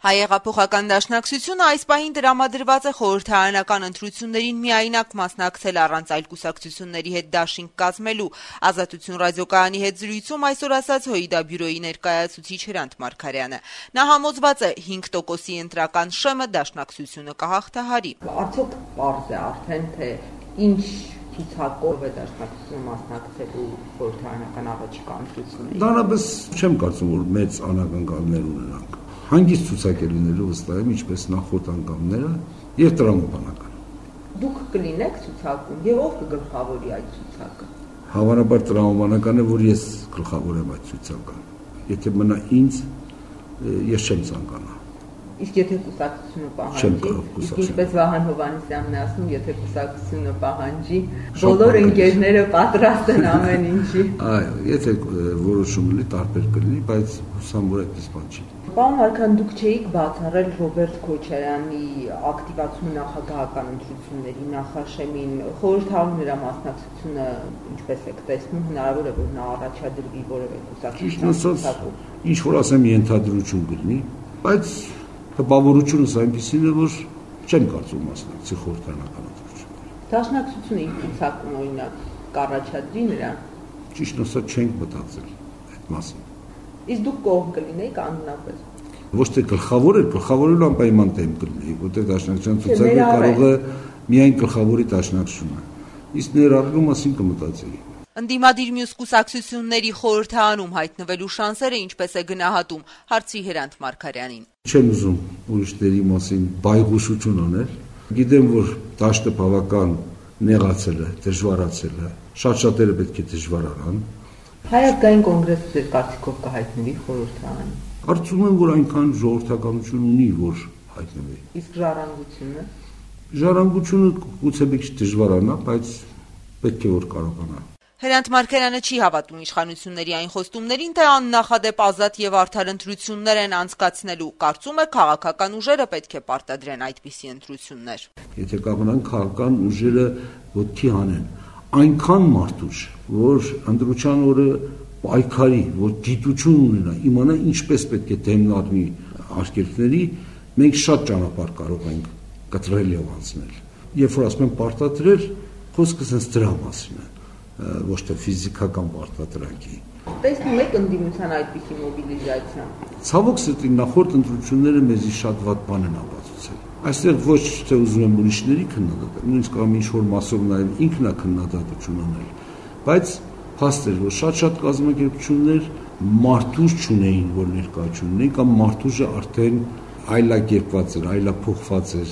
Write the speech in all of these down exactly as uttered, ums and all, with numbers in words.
Հայեղափոխական դաշնակցությունը այս պահին տրամադրված է խորհրդարանական ընտրություններին միայնակ մասնակցել առանց այլ կուսակցությունների հետ դաշինք կազմելու։ Ազատություն ռադիոկայանի հետ զրույցում այսօր ասաց ՀՅԴ բյուրոյի ներկայացուցիչ Հրանտ Մարգարյանը։ Նա համոզված է հինգ տոկոսի ընտրական շեմը դաշնակցությունը կհաղթահարի։ Արդյոք պարզ է արդեն, թե ինչ ցուցակով է դաշնակցությունը մասնակցելու խորհրդարանական առաջիկա ընտրություններին։ Դրանպես չեմ կարծում, որ մեծ անակնկալներ ունենանք։ Հանգիստ ցուցակ է լինելու վստահ եմ, ինչպես նախորդ անգամները եւ տրամաբանական։ Դուք կլինեք ցուցակում եւ ով կգլխավորի այդ ցուցակը։ Հավանաբար տրամաբանական է, որ ես գլխավորեմ այդ ցուցակը։ Եթե մնա ինձ, ես չեմ ցանկանա։ Իսկ եթե կուսակցությունը պահանջի, իսկ ինչպես Վահան Հովհաննիսյանն է ասում, եթե կուսակցությունը պահանջի, բոլոր ընկերները պատրաստ են ամեն ինչի։ Այո, եթե որոշում լինի, տարբեր կլինի, բայց հուսամ որ այդպես բան չի։ Պարոն Մարգարյան, դուք չէիք բացառել Ռոբերտ Քոչարյանի ակտիվացումը նախագահական ընտրությունների նախաշեմին, խորհրդարանում նրա մասնակցությունը ինչպես եք տեսնում, հնարավոր է որ նա առաջադրվի որևէ կուսակցություն։ Ինչ որ ասեմ, ենթադրություն կլինի, բայց տպավորությունս այնպեսին է, որ չեմ կարծում մասնակցի խորհրդարանական ընտրություններին։ Դաշնակցությունը իր ցուցակում օրինակ կառաջադրի նրան։ Ճիշտ ասած չենք մտածել այդ մասին։ Իսկ դուք կողմ կլինեիք անունապես։ Ոչ թե գլխավոր էր, գլխավորելու անպայման դեմ կլինեի, որտեղ դաշնակցության ցուցակը կարող է միայն գլխավորի դաշնակցությունը։ Իսկ ներառնու մասին կմտածեի։ Ընդդիմադիր մյուս կուսակցությունների խորհրդարանում հայտնվելու շանսերը ինչպես է գնահատում, հարցի Հրանտ Մարգարյանին։ Չեմ ուզում ուրիշների մասին բայղուշություն անել։ Գիտեմ, որ դաշտը բավական նեղացել է, դժվարացել է։ Շատ-շատերը պետք է դժվար արան։ Հայազգային կոնգրեսը ձեր կարծիքով կհայտնվի խորհրդարանում։ Կարծում եմ, որ այնքան ժողովրդականություն ունի, որ հայտնվի։ Իսկ ժառանգությունը։ Ժառանգությունը գուցե մի քիչ դժվարանա, բայց պետք է որ կարողանա։ Հրանտ Մարգարյանը չի հավատում իշխանությունների այն խոստումներին, թե աննախադեպ ազատ եւ արդար ընտրություններ են անցկացնելու։ Կարծում է, քաղաքական ուժերը պետք է պարտադրեն այդպիսի ընտրություններ։ Եթե կողնան քաղաքական ուժերը ոտքի հանեն, այնքան մարդուժ, որ ընտրության օրը պայքարի, որ դիտություն ունենա, իմանա ինչպես պետք է դեմնարկվի արկելքների, մենք շատ ճանապարհ կարող ենք կտրել եւ անցնել։ Երբ որ ասում են պարտադրել, խոսքը sense դրա մասին է, ոչ թե ֆիզիկական պարտադրանքի։ Տեսնում եք ընդդիմության այդպիսի մոբիլիզացիա։ Ցավոք սրտի նախորդ ընտրությունները մեզի շատ վատ բան են ապացուցել։ Այստեղ ոչ թե ուզում եմ ուրիշների քննադատել, նույնիսկ կամ ինչ որ մասով նաև ինքնա քննադատություն անել, բայց փաստ էր, որ շատ-շատ կազմակերպություններ մարդուժ չունեին, որ ներկայություն ունեին, կամ մարդուժը արդեն այլակերպված էր, այլափոխված էր,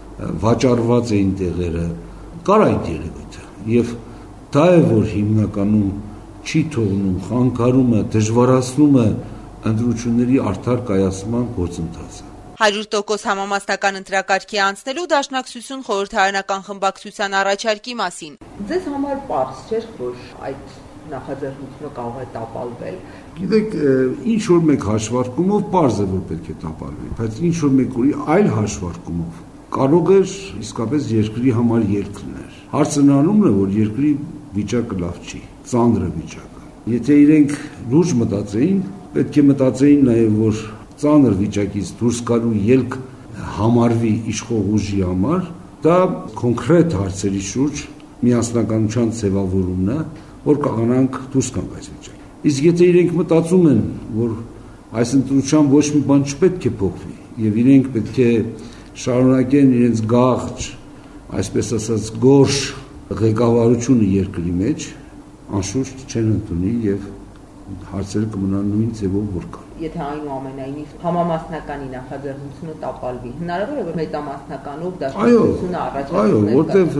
վաճառված էին տեղերը, կար այդ երևույթը, եւ դա է, որ հիմնականում չի թողնում, խանգարում է, դժվարացնում է ընտրությունների արդար կայացման գործընթացը։ Հարյուր տոկոս համամասնական ընտրակարգի անցնելու դաշնակցություն խորհրդարանական խմբակցության առաջարկի մասին։ Ձեզ համար պարզ չէր, որ այդ նախաձեռնությունը կարող է տապալվել։ Գիտեք, ինչ որ մեկ հաշվարկումով պարզ է, որ պետք է տապալվի, բայց ինչ որ մեկ ուրի այլ հաշվարկումով կարող էր իսկապես երկրի համար ելք լինել։ Հարցը նրանումն է, որ երկրի վիճակը լավ չի, ծանր է վիճակը։ Եթե իրենք լուրջ մտածեին, պետք է մտածեին նաև, որ ծանր վիճակից դուրս գալու ելք համարվի իշխող ուժի համար, դա կոնկրետ հարցերի շուրջ միասնականության ձևավորումն է, որ կարողանանք դուրս գանք այս վիճակից։ Իսկ եթե իրենք մտածում են, որ այս ընտրության ոչ մի բան չպետք է փոխվի, եւ իրենք պետք է շարունակեն իրենց գաղճ, այսպես ասած, գորշ ղեկավարությունը երկրի մեջ, անշուշտ չեն ընդունի եւ հարցերը կմնան նույն ձևով որ կան։ Եթե այնուամենայնիվ համամասնականի նախաձեռնությունը տապալվի, հնարավոր է որ մետամասնականով դաշնակցությունը առաջարկի։ Այո, որտեվ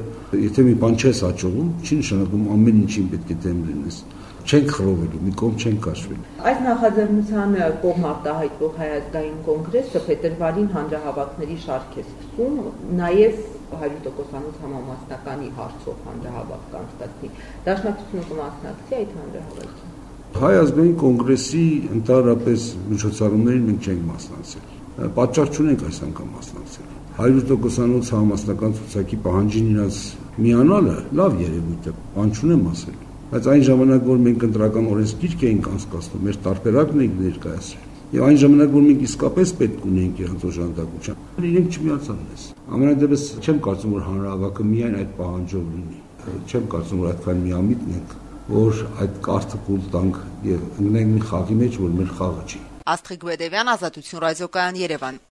եթե մի բան չես հաջողում, չի նշանակում ամեն ինչին պետք է դեմ լինես։ Չենք խռովելու, մի կողմ չենք կաշվելու։ Այս նախաձեռնության կողմ արտահայտվող Հայազգային կոնգրեսը փետրվարին հանրահավաքների շարք է սկսում, նաև հարյուր տոկոսանոց համամասնականի հարցով հանրահավաք կանցկացնի։ Դաշնակցությունը կմասնակցի այդ հանրահավաքին։ Հայ ազգային կոնգրեսի ընդհանրապես միջոցառումներին մենք չենք մասնակցել։ Պատճառ չունենք այս անգամ մասնակցել։ հարյուր տոկոսանոց համամասնական ցուցակի պահանջին իրաց միանալը լավ երևույթ է, բան չունեմ ասել։ Բայց այն ժամանակ, որ մենք ընտրական օրենսգիրք էինք անցկացնում, մեր տարբերակն էինք ներկայացրել։ Եվ այն ժամանակ, որ մենք իսկապես պետք ունենք իրանց օժանդակության, իրենք չմիացան մեզ։ Ամենադեպս չեմ կարծում, որ հանրահավաքը միայն այդ պահանջով լինի։ Չեմ կարծում, որ այդքան միամիտ ենք, որ այդ կարթը կուլ տանք եւ ընկնենք մի խաղի մեջ, որ մեր խաղը չի։ Աստղիկ Բեդևյան, Ազատություն ռադիոկայան, Երևան։